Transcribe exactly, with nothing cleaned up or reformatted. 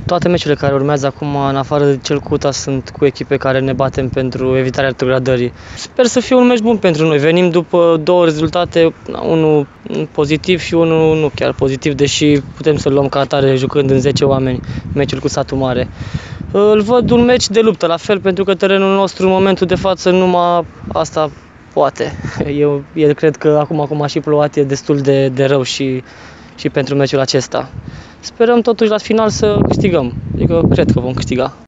Toate meciurile care urmează acum, în afară de cel cu U T A, sunt cu echipe care ne batem pentru evitarea retrogradării. Sper să fie un meci bun pentru noi. Venim după două rezultate, unul pozitiv și unul nu chiar pozitiv, deși putem să-l luăm ca atare jucând în zece oameni, meciul cu Satul Mare. Îl văd un meci de luptă, la fel, pentru că terenul nostru în momentul de față numai asta poate. Eu, eu cred că acum, acum a și plouat, e destul de, de rău și, și pentru meciul acesta. Sperăm totuși la final să câștigăm, adică cred că vom câștiga.